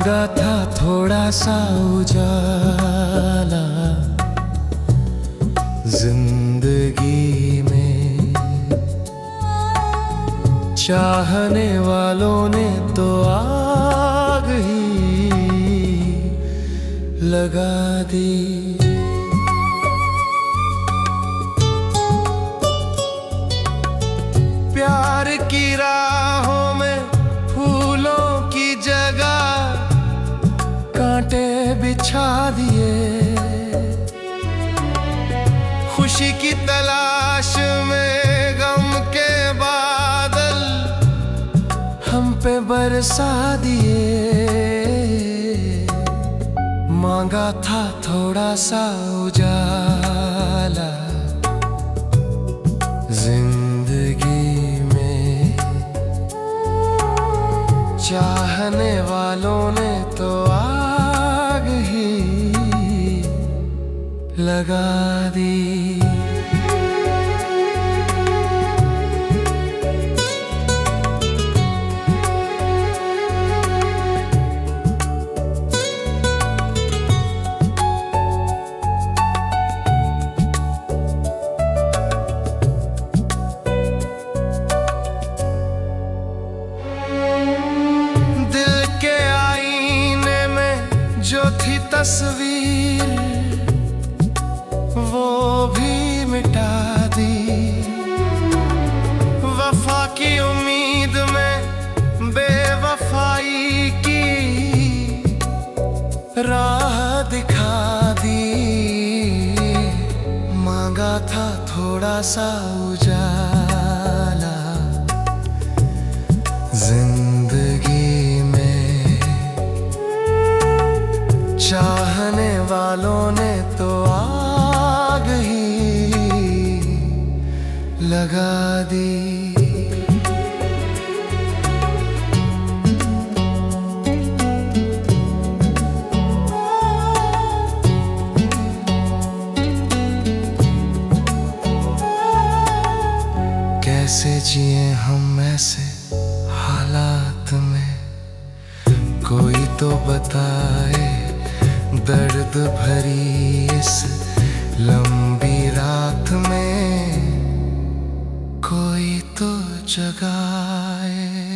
मांगा था थोड़ा सा उजाला जिंदगी में, चाहने वालों ने तो आग ही लगा दी। प्यार की राहों में फूलों की जगह कांटे बिछा दिए, खुशी की तलाश में गम के बादल हम पे बरसा दिए। मांगा था थोड़ा सा उजाला जिंदगी में, चाहने वालों ने तो आग ही लगा दी। जो थी तस्वीर वो भी मिटा दी, वफा की उम्मीद में बेवफाई की राह दिखा दी। मांगा था थोड़ा सा उजाला जिंदगी में, चाहने वालों ने तो आग ही लगा दी। कैसे जिए हम ऐसे हालात में, कोई तो बताए दर्द भरी इस लंबी रात में, कोई तो जगाए।